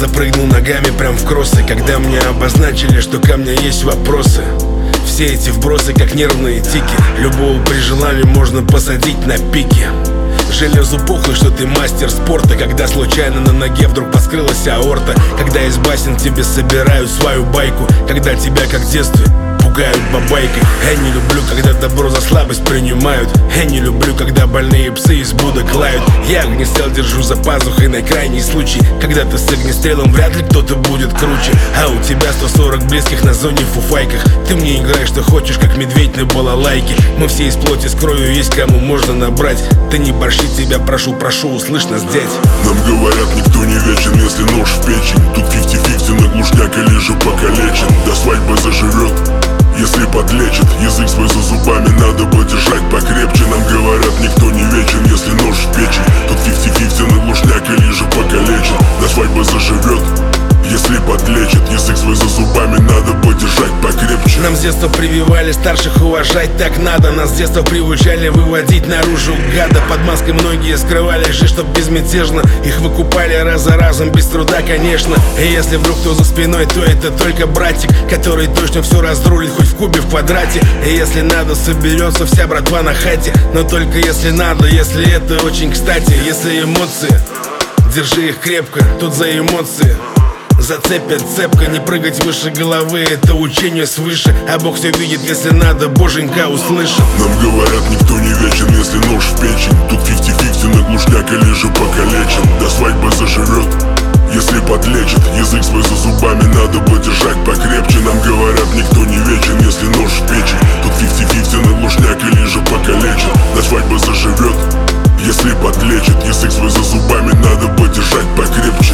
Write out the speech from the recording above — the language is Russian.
запрыгнул ногами прям в кроссы, когда мне обозначили, что ко мне есть вопросы. Все эти вбросы как нервные тики, любого при желании можно посадить на пике. Железу пухлый, что ты мастер спорта, когда случайно на ноге вдруг поскрылась аорта. Когда из басен тебе собирают свою байку, когда тебя как в детстве пугают бабайкой. Я не люблю, когда добро за слабость принимают. Я не люблю, когда больные псы из будок лают. Я огнестрел держу за пазухой на крайний случай, когда ты с огнестрелом, вряд ли кто-то будет круче. А у тебя 140 близких на зоне в фуфайках. Ты мне играешь, что хочешь, как медведь на балалайке. Мы все из плоти с кровью, есть кому можно набрать. Ты не борщи, тебя прошу, услышь нас, дядь. Нам говорят, никто не вечен, если нож в печень. Тут 50-50 на глушняк или же покалечен. До свадьбы заживет, если подлечит. Язык свой за зубами надо бы держать покрепче. Нам говорят, никто не вечен, если нож в печень. Тут 50-50 на глушняк или же покалечен. До свадьбы заживет, если подлечит. Язык свой за зубами надо бы держать покрепче. Нам с детства прививали старших уважать так надо. Нас с детства приучали выводить наружу гада. Под маской многие скрывали жизнь, чтоб безмятежно. Их выкупали раз за разом, без труда, конечно. И если вдруг кто за спиной, то это только братик, который точно все разрулит, хоть в кубе, в квадрате. И если надо, соберется вся братва на хате. Но только если надо, если это очень кстати. Если эмоции, держи их крепко, тут за эмоции зацепят цепко, не прыгать выше головы, это учение свыше. А Бог все видит, если надо, боженька услышит. Нам говорят, никто не вечен, если нож в печень. Тут 50-50 на глушняк или же покалечен. До свадьбы заживет, если подлечит. Язык свой за зубами надо бы держать покрепче. Нам говорят, никто не вечен, если нож в печень. Тут 50-50 на глушняк или же покалечен. До свадьбы заживет, если подлечит. Язык свой за зубами надо бы держать покрепче.